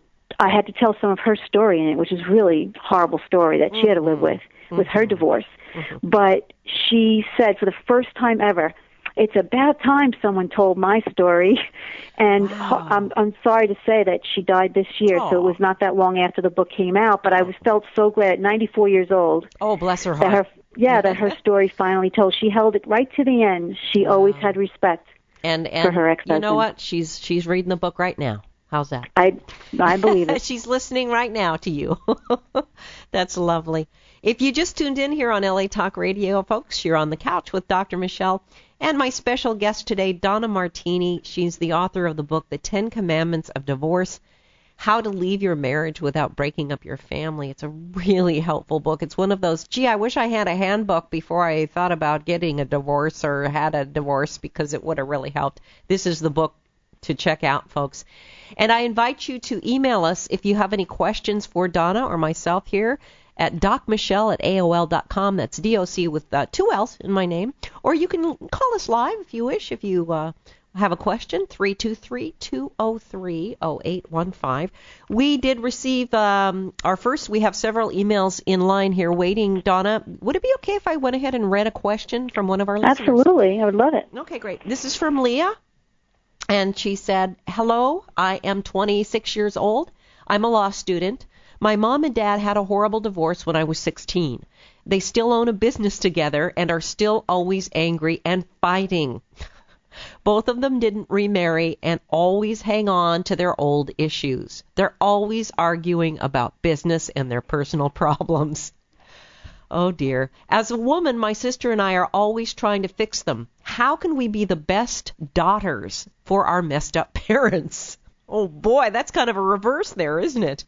I had to tell some of her story in it, which is really a horrible story that she had to live with, with her divorce. But she said for the first time ever, it's about time someone told my story. And Wow. I'm, I'm sorry to say that she died this year, so Aw. it was not that long after the book came out. But I was felt so glad at ninety-four years old Oh, bless her that heart. her yeah that her story finally told. She held it right to the end. She always had respect. And and for her you ex-husband. know what? She's she's reading the book right now. How's that? I I believe it. She's listening right now to you. That's lovely. If you just tuned in here on L A Talk Radio, folks, you're on the couch with Doctor Michelle and my special guest today, Donna Martini. She's the author of the book, The Ten Commandments of Divorce, How to Leave Your Marriage Without Breaking Up Your Family. It's a really helpful book. It's one of those, gee, I wish I had a handbook before I thought about getting a divorce or had a divorce because it would have really helped. This is the book to check out, folks. And I invite you to email us if you have any questions for Donna or myself here at docmichelle at A O L dot com. That's D O C with uh, two L's in my name. Or you can call us live if you wish, if you uh, have a question, three two three, two oh three, oh eight one five. We did receive um, our first, we have several emails in line here waiting. Donna, would it be okay if I went ahead and read a question from one of our listeners? Absolutely, I would love it. Okay, great. This is from Leah. And she said, hello, I am twenty-six years old. I'm a law student. My mom and dad had a horrible divorce when I was sixteen. They still own a business together and are still always angry and fighting. Both of them didn't remarry and always hang on to their old issues. They're always arguing about business and their personal problems. Oh, dear. As a woman, my sister and I are always trying to fix them. How can we be the best daughters for our messed up parents? Oh, boy, that's kind of a reverse there, isn't it?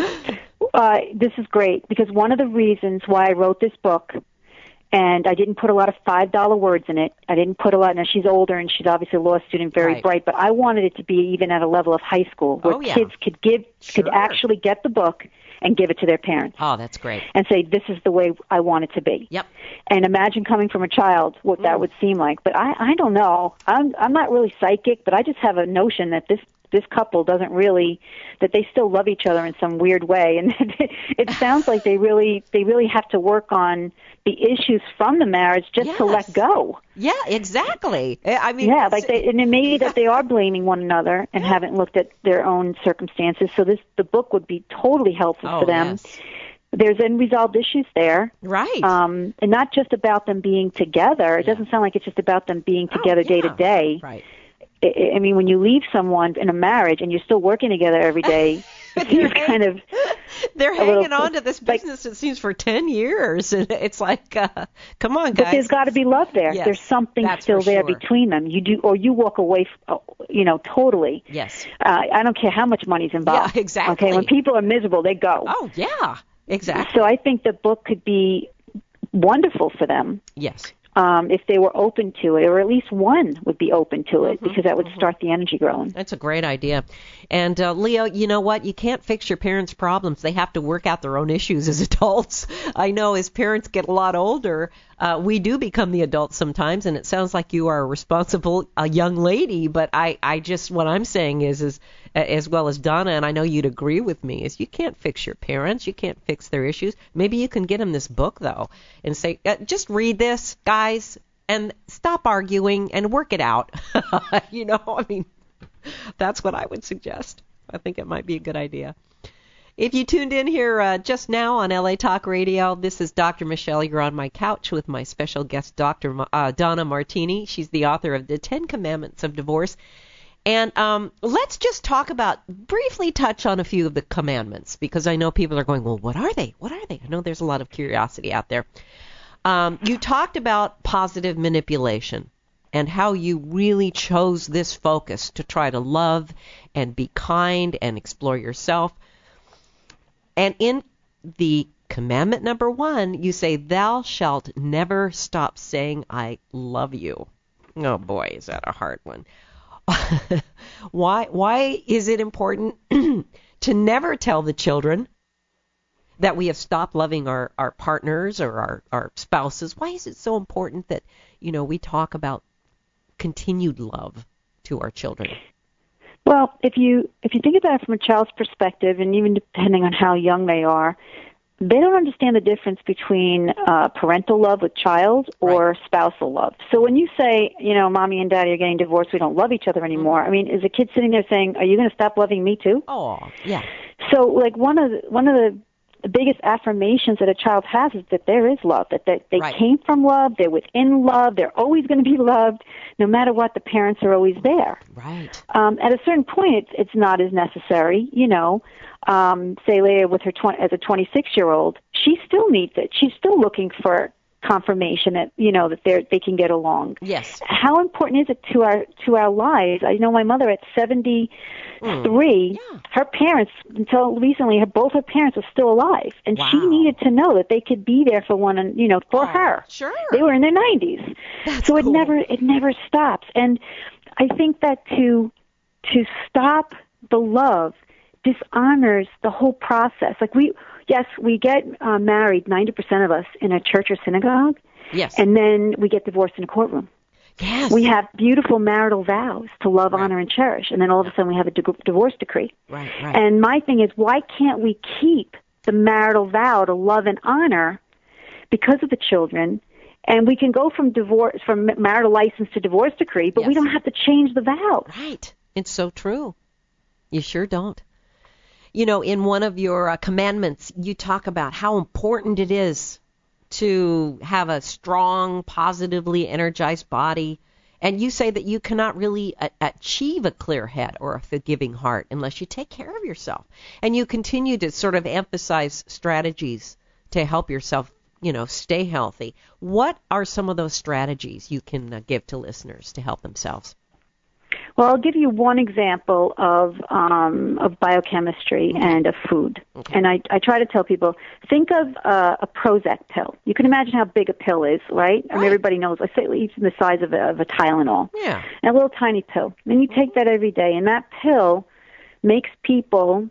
Uh, this is great because one of the reasons why I wrote this book, and I didn't put a lot of five dollar words in it. I didn't put a lot. Now, she's older, and she's obviously a law student, very Right. bright, but I wanted it to be even at a level of high school where Oh, yeah. kids could give, could Sure. actually get the book and give it to their parents Oh, that's great. and say, this is the way I want it to be. Yep. And imagine coming from a child what that Mm. would seem like. But I, I don't know. I'm, I'm not really psychic, but I just have a notion that this this couple doesn't really, that they still love each other in some weird way. And it sounds like they really, they really have to work on the issues from the marriage just to Yes. let go. Yeah, exactly. I mean, Yeah, like they, and it may be that they are blaming one another and haven't looked at their own circumstances. So this, the book would be totally helpful oh, for them. yes. There's unresolved issues there. Right. Um, and not just about them being together. It Yeah. doesn't sound like it's just about them being together Oh, day to yeah. day. Right. I I mean, when you leave someone in a marriage and you're still working together every day, it seems kind of They're a little- hanging on to this like- business, it seems, for ten years. And it's like, uh, come on, But guys. there's got to be love there. Yes, there's something that's still for there sure. between them. You do, or you walk away, f- you know, totally. Yes. Uh, I don't care how much money's involved. Yeah, exactly. Okay, when people are miserable, they go. Oh, yeah, exactly. So I think the book could be wonderful for them. Yes. Um, if they were open to it, or at least one would be open to it, Mm-hmm, because that would start the energy growing. That's a great idea. And, uh, Leo, you know what? You can't fix your parents' problems. They have to work out their own issues as adults. I know as parents get a lot older, Uh, we do become the adults sometimes, and it sounds like you are a responsible a young lady. But I, I just what I'm saying is, is as well as Donna, and I know you'd agree with me, is you can't fix your parents, you can't fix their issues. Maybe you can get them this book though, and say, uh, just read this, guys, and stop arguing and work it out. You know, I mean, that's what I would suggest. I think it might be a good idea. If you tuned in here uh, just now on L A Talk Radio, this is Doctor Michelle. You're on my couch with my special guest, Doctor Uh, Donna Martini. She's the author of The Ten Commandments of Divorce. And um, let's just talk about, briefly touch on a few of the commandments, because I know people are going, well, what are they? What are they? I know there's a lot of curiosity out there. Um, you talked about positive manipulation and how you really chose this focus to try to love and be kind and explore yourself. And in the commandment number one, you say, thou shalt never stop saying, I love you. Oh, boy, is that a hard one. Why Why is it important to never tell the children that we have stopped loving our, our partners or our, our spouses? Why is it so important that, you know, we talk about continued love to our children? Well, if you if you think about it from a child's perspective, and even depending on how young they are, they don't understand the difference between uh, parental love with child or right. spousal love. So when you say, you know, mommy and daddy are getting divorced, we don't love each other anymore, mm-hmm. I mean, is a kid sitting there saying, are you going to stop loving me too? Oh, yeah. So, like, one of the, one of the the biggest affirmations that a child has is that there is love, that, that they right. came from love, they're within love, they're always going to be loved, no matter what, the parents are always there. Right. Um, at a certain point, it's, it's not as necessary, you know. Um, say later with her twenty, as a twenty-six-year-old, she still needs it. She's still looking for confirmation that, you know, that they they can get along. Yes. How important is it to our to our lives? I know my mother at seventy-three, mm. yeah. her parents, until recently, her, both her parents were still alive, and wow. she needed to know that they could be there for one, and you know, for oh, her. Sure. They were in their nineties, That's so it cool. never it never stops. And I think that to to stop the love dishonors the whole process. Like we, yes, we get uh, married, ninety percent of us, in a church or synagogue. Yes. And then we get divorced in a courtroom. Yes. We have beautiful marital vows to love, right. honor, and cherish. And then all of a sudden we have a di- divorce decree. Right, right. And my thing is, why can't we keep the marital vow to love and honor because of the children? And we can go from divorce, from marital license to divorce decree, but yes. we don't have to change the vow. Right. It's so true. You sure don't. You know, in one of your uh, commandments, you talk about how important it is to have a strong, positively energized body. And you say that you cannot really a- achieve a clear head or a forgiving heart unless you take care of yourself. And you continue to sort of emphasize strategies to help yourself, you know, stay healthy. What are some of those strategies you can uh, give to listeners to help themselves? Well, I'll give you one example of um, of biochemistry okay. and of food. Okay. And I, I try to tell people, think of uh, a Prozac pill. You can imagine how big a pill is, right? right. I mean, everybody knows. I say it's the size of a, of a Tylenol. Yeah. And a little tiny pill. And you take that every day, and that pill makes people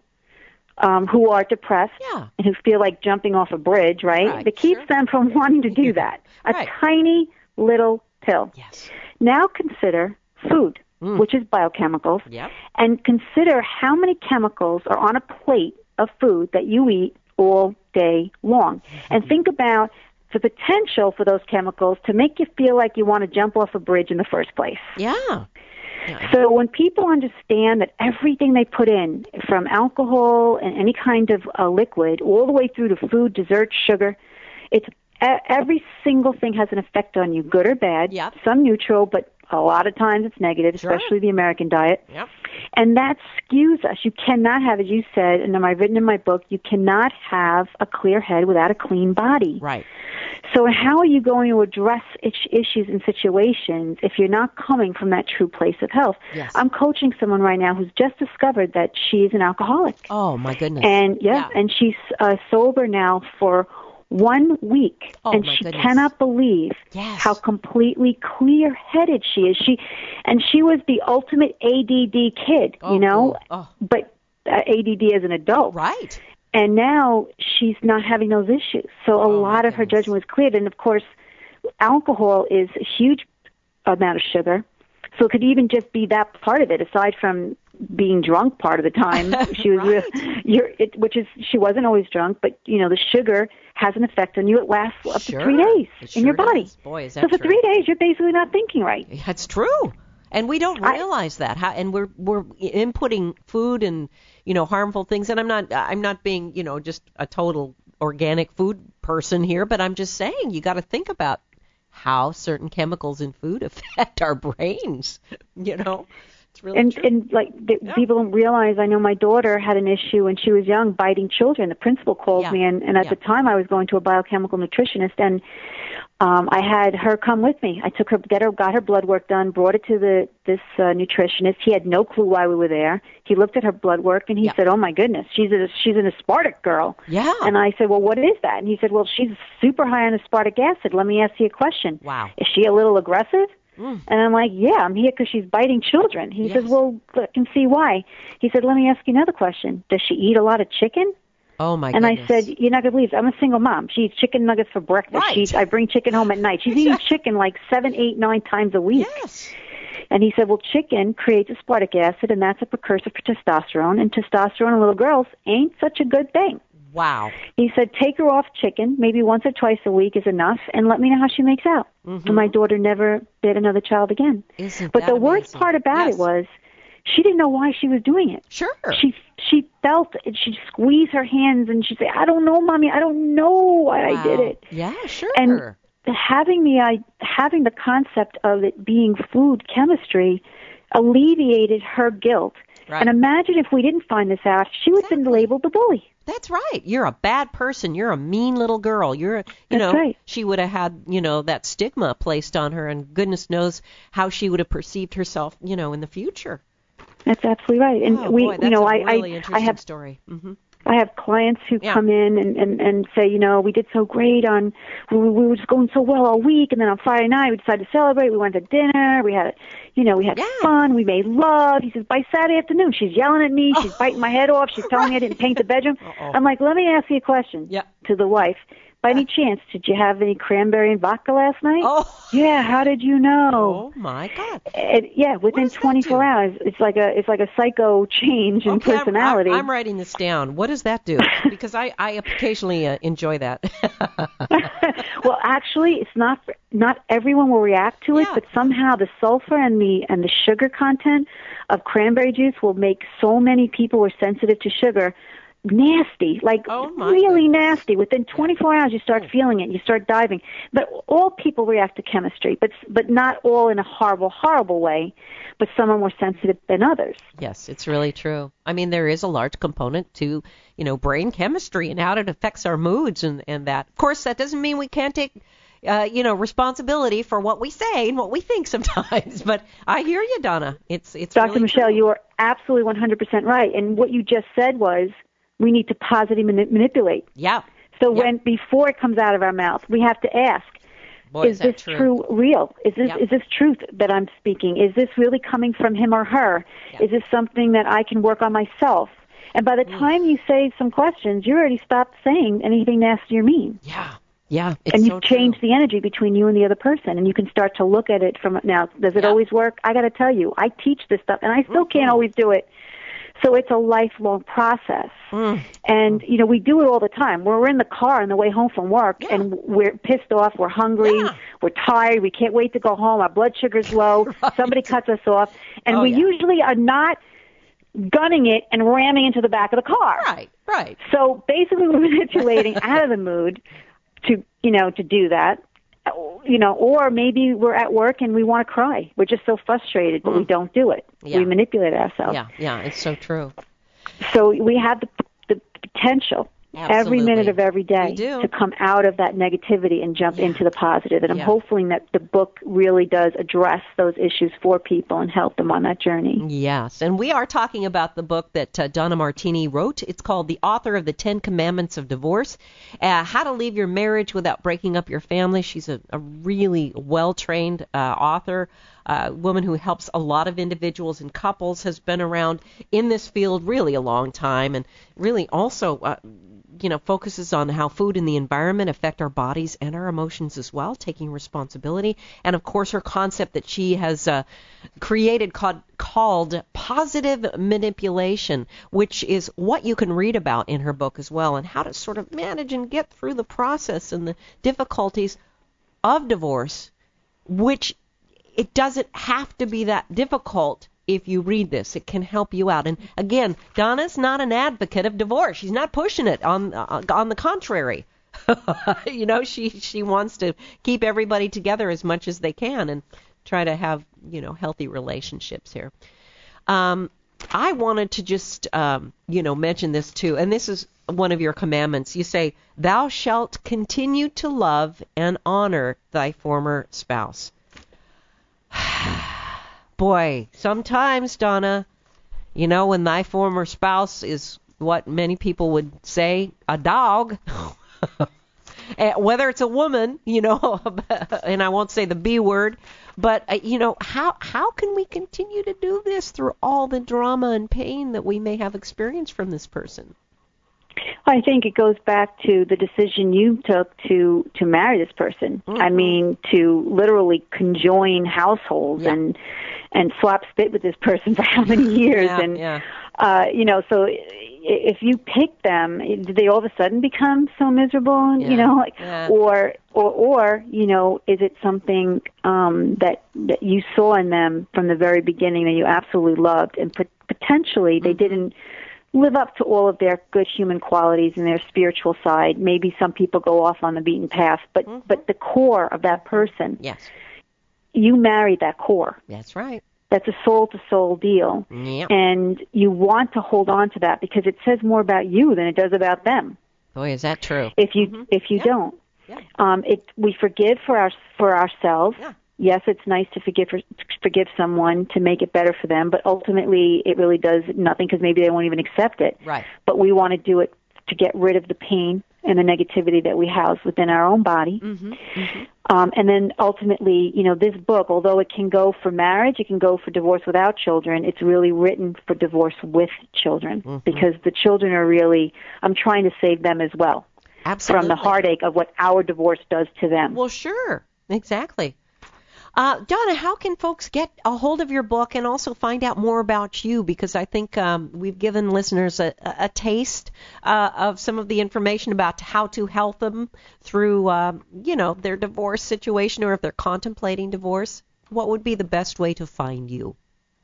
um, who are depressed yeah. and who feel like jumping off a bridge, right? right. It keeps sure. them from wanting to do that. A right. tiny little pill. Yes. Now consider food. Mm. Which is biochemicals, yep. and consider how many chemicals are on a plate of food that you eat all day long. Mm-hmm. And think about the potential for those chemicals to make you feel like you want to jump off a bridge in the first place. Yeah. yeah. So when people understand that everything they put in, from alcohol and any kind of uh, liquid, all the way through to food, dessert, sugar, it's every single thing has an effect on you, good or bad, yep. some neutral, but a lot of times it's negative, sure. especially the American diet. Yep. And that skews us. You cannot have, as you said, and I've written in my book, you cannot have a clear head without a clean body. Right. So how are you going to address issues and situations if you're not coming from that true place of health? Yes. I'm coaching someone right now who's just discovered that she's an alcoholic. Oh, my goodness. And, yeah, yeah. and she's uh, sober now for one week, oh, and my she goodness. cannot believe yes. how completely clear-headed she is. She and she was the ultimate A D D kid, oh, you know, oh. but uh, A D D as an adult. Right. And now she's not having those issues. So a oh, lot of her judgment was cleared. And, of course, alcohol is a huge amount of sugar. So it could even just be that part of it, aside from being drunk part of the time. She was, right. real, you're, it, which is she wasn't always drunk, but you know the sugar has an effect on you. It lasts up sure. to three days it in sure your body. Does. Boy, is that so for true. three days, you're basically not thinking right. That's true, and we don't I, realize that. How, and we're we're inputting food and you know harmful things. And I'm not I'm not being you know just a total organic food person here, but I'm just saying you got to think about how certain chemicals in food affect our brains, you know. It's really and, true. and like the, yeah. people don't realize, I know my daughter had an issue when she was young, biting children. The principal called yeah. me, and, and at yeah. the time I was going to a biochemical nutritionist, and um, I had her come with me. I took her, get her, got her blood work done, brought it to the this uh, nutritionist. He had no clue why we were there. He looked at her blood work, and he yeah. said, "Oh my goodness, she's a, she's an aspartic girl." Yeah. And I said, "Well, what is that?" And he said, "Well, she's super high on aspartic acid. Let me ask you a question. Wow. Is she a little aggressive?" Mm. And I'm like, yeah, I'm here because she's biting children. He yes. says, well, I can see why. He said, let me ask you another question. Does she eat a lot of chicken? Oh, my and goodness. I said, you're not going to believe it. I'm a single mom. She eats chicken nuggets for breakfast. Right. She eats, I bring chicken home at night. She's eating chicken like seven, eight, nine times a week. Yes. And he said, well, chicken creates aspartic acid, and that's a precursor for testosterone, and testosterone in little girls ain't such a good thing. Wow. He said, take her off chicken, maybe once or twice a week is enough, and let me know how she makes out. Mm-hmm. And my daughter never bit another child again. Isn't but that the worst amazing? part about yes. it was she didn't know why she was doing it. Sure. She she felt it. She'd squeeze her hands, and she'd say, I don't know, Mommy, I don't know why wow. I did it. Yeah, sure. And having the, I, having the concept of it being food chemistry alleviated her guilt. Right. And imagine if we didn't find this out, she would exactly. have been labeled the bully. That's right. You're a bad person. You're a mean little girl. You're, you That's know, right. she would have had, you know, that stigma placed on her, and goodness knows how she would have perceived herself, you know, in the future. That's absolutely right. And oh, we, boy, that's you know, a I, really I, interesting I have story. Mm-hmm. I have clients who Yeah. come in and, and, and say, you know, we did so great on, we, we were just going so well all week, and then on Friday night we decided to celebrate. We went to dinner. We had, you know, we had Yeah. fun. We made love. He says, by Saturday afternoon, she's yelling at me. She's Oh. biting my head off. She's telling Right. me I didn't paint the bedroom. Uh-oh. I'm like, let me ask you a question Yeah. to the wife. By any chance, did you have any cranberry and vodka last night? Oh. Yeah, how did you know? Oh, my God. And, yeah, within does that twenty-four do? hours, it's like a it's like a psycho change in Okay, I'm- personality. I'm, I'm writing this down. What does that do? Because I, I occasionally uh, enjoy that. Well, actually, it's not not everyone will react to it, Yeah. but somehow the sulfur and the and the sugar content of cranberry juice will make so many people who are sensitive to sugar nasty, like Oh, my really goodness. nasty. Within twenty-four hours, you start feeling it. You start diving. But all people react to chemistry, but but not all in a horrible, horrible way. But some are more sensitive than others. Yes, it's really true. I mean, there is a large component to, you know, brain chemistry and how it affects our moods and, and that. Of course, that doesn't mean we can't take, uh, you know, responsibility for what we say and what we think sometimes. But I hear you, Donna. It's it's Doctor really Michelle, true. you are absolutely one hundred percent right. And what you just said was we need to positively mani- manipulate. Yeah. So Yep. when before it comes out of our mouth, we have to ask, Boy, is that this true? true real? Is this Yep. is this truth that I'm speaking? Is this really coming from him or her? Yep. Is this something that I can work on myself? And by the time you say some questions, you already stopped saying anything nasty or mean. Yeah. Yeah. It's And so you've changed true. the energy between you and the other person, and you can start to look at it from now. Does it Yeah. always work? I got to tell you, I teach this stuff, and I still can't Mhm. always do it. So it's a lifelong process. Mm. And, you know, we do it all the time. We're in the car on the way home from work, Yeah. and we're pissed off, we're hungry, Yeah. we're tired, we can't wait to go home, our blood sugar's low, Right. somebody cuts us off, and Oh, we yeah. usually are not gunning it and ramming into the back of the car. Right. Right. So basically we're manipulating out of the mood to, you know, to do that. You know, or maybe we're at work and we want to cry. We're just so frustrated, but Mm. we don't do it. Yeah. We manipulate ourselves. Yeah. Yeah. It's so true. So we have the, the potential every Absolutely. minute of every day We do. to come out of that negativity and jump Yeah. into the positive. And I'm Yeah. hoping that the book really does address those issues for people and help them on that journey. Yes, and we are talking about the book that uh, Donna Martini wrote. It's called The Author of the Ten Commandments of Divorce, uh, How to Leave Your Marriage Without Breaking Up Your Family. She's a, a really well-trained uh, author a woman who helps a lot of individuals and couples, has been around in this field really a long time, and really also uh, you know, focuses on how food and the environment affect our bodies and our emotions as well, taking responsibility. And, of course, her concept that she has uh, created called, called positive manipulation, which is what you can read about in her book as well, and how to sort of manage and get through the process and the difficulties of divorce, which it doesn't have to be that difficult. If you read this, it can help you out. And again, Donna's not an advocate of divorce. She's not pushing it. On uh, on the contrary, you know, she she wants to keep everybody together as much as they can and try to have, you know, healthy relationships here. Um, I wanted to just um, you know mention this too, and this is one of your commandments. You say, "Thou shalt continue to love and honor thy former spouse." Boy, sometimes, Donna, you know, when thy former spouse is what many people would say a dog, whether it's a woman, you know, and I won't say the B word, but, uh, you know, how how can we continue to do this through all the drama and pain that we may have experienced from this person? I think it goes back to the decision you took to, to marry this person. Mm-hmm. I mean, to literally conjoin households yeah. and and swap spit with this person for how many years? yeah, and yeah. Uh, you know, so if you pick them, do they all of a sudden become so miserable? Yeah. You know, like, yeah. or or or you know, is it something um, that that you saw in them from the very beginning that you absolutely loved, and pot- potentially they mm-hmm. didn't live up to all of their good human qualities and their spiritual side. Maybe some people go off on the beaten path, but mm-hmm. but the core of that person, yes, you married that core. That's right. That's a soul-to-soul deal, yep. and you want to hold on to that because it says more about you than it does about them. Boy, is that true? If you mm-hmm. if you yeah. don't, yeah. um, it we forgive for our for ourselves. Yeah. Yes, it's nice to forgive for, forgive someone to make it better for them, but ultimately it really does nothing because maybe they won't even accept it. Right. But we want to do it to get rid of the pain and the negativity that we house within our own body. Mm-hmm. Mm-hmm. Um, and then ultimately, you know, this book, although it can go for marriage, it can go for divorce without children, it's really written for divorce with children mm-hmm. because the children are really, I'm trying to save them as well. Absolutely. From the heartache of what our divorce does to them. Well, sure. Exactly. Uh, Donna, how can folks get a hold of your book and also find out more about you? Because I think um, we've given listeners a, a taste uh, of some of the information about how to help them through, uh, you know, their divorce situation, or if they're contemplating divorce. What would be the best way to find you?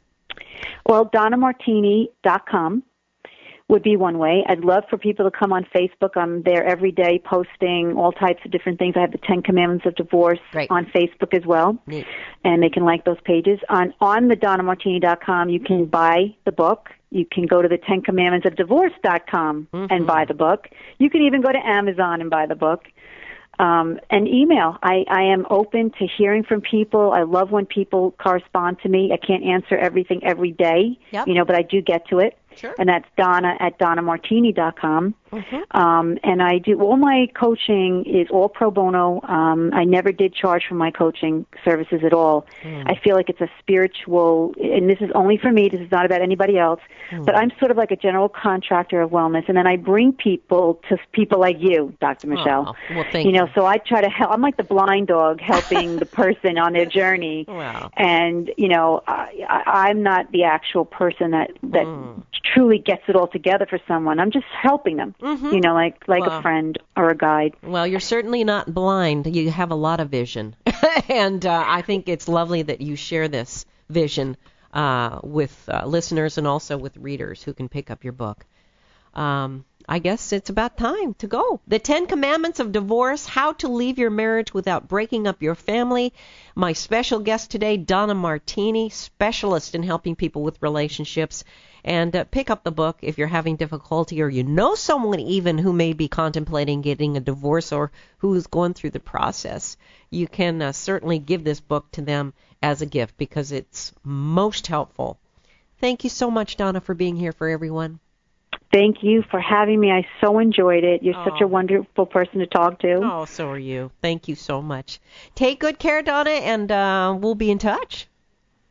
Well, Donna Martini dot com would be one way. I'd love for people to come on Facebook. I'm there every day posting all types of different things. I have the Ten Commandments of Divorce Great. on Facebook as well. Neat. And they can like those pages. On on the Donna Martini dot com, you can buy the book. You can go to the Ten Commandments of Divorce dot com mm-hmm. and buy the book. You can even go to Amazon and buy the book. Um, and email. I, I am open to hearing from people. I love when people correspond to me. I can't answer everything every day, yep. you know, but I do get to it. Sure. And that's Donna at Donna Martini dot com. Mm-hmm. Um, and I do, all my coaching is all pro bono. Um, I never did charge for my coaching services at all. Mm. I feel like it's a spiritual, and this is only for me, this is not about anybody else, mm. but I'm sort of like a general contractor of wellness, and then I bring people to people like you, Doctor Michelle. Oh, well, thank you know, you. so I try to help, I'm like the blind dog helping the person on their journey. Wow. And, you know, I, I, I'm not the actual person that, that mm. truly gets it all together for someone. I'm just helping them, mm-hmm. you know, like like wow. a friend or a guide. Well, you're certainly not blind. You have a lot of vision. and uh, I think it's lovely that you share this vision uh, with uh, listeners and also with readers who can pick up your book. Um, I guess it's about time to go. The Ten Commandments of Divorce, How to Leave Your Marriage Without Breaking Up Your Family. My special guest today, Donna Martini, specialist in helping people with relationships. And uh, pick up the book if you're having difficulty, or you know someone even who may be contemplating getting a divorce or who is going through the process. You can uh, certainly give this book to them as a gift because it's most helpful. Thank you so much, Donna, for being here for everyone. Thank you for having me. I so enjoyed it. You're oh. such a wonderful person to talk to. Oh, so are you. Thank you so much. Take good care, Donna, and uh, we'll be in touch.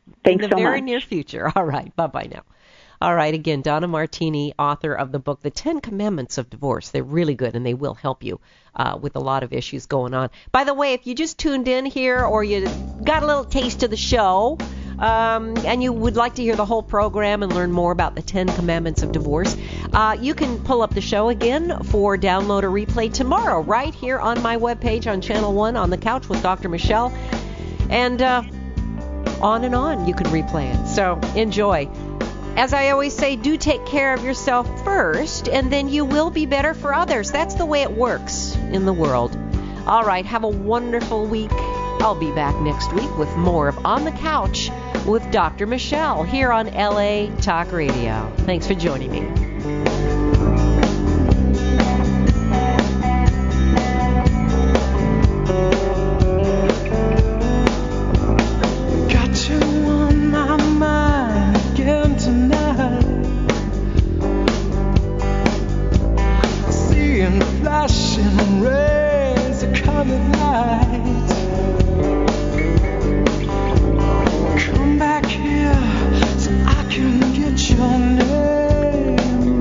Thanks in the so very much. near future. All right. Bye-bye now. All right. Again, Donna Martini, author of the book, The Ten Commandments of Divorce. They're really good, and they will help you uh, with a lot of issues going on. By the way, if you just tuned in here or you got a little taste of the show, Um, and you would like to hear the whole program and learn more about the Ten Commandments of Divorce, uh, you can pull up the show again for download or replay tomorrow right here on my webpage on Channel one on the Couch with Doctor Michelle. And uh, on and on you can replay it. So enjoy. As I always say, do take care of yourself first, and then you will be better for others. That's the way it works in the world. All right, have a wonderful week. I'll be back next week with more of On the Couch with Doctor Michelle here on L A Talk Radio. Thanks for joining me.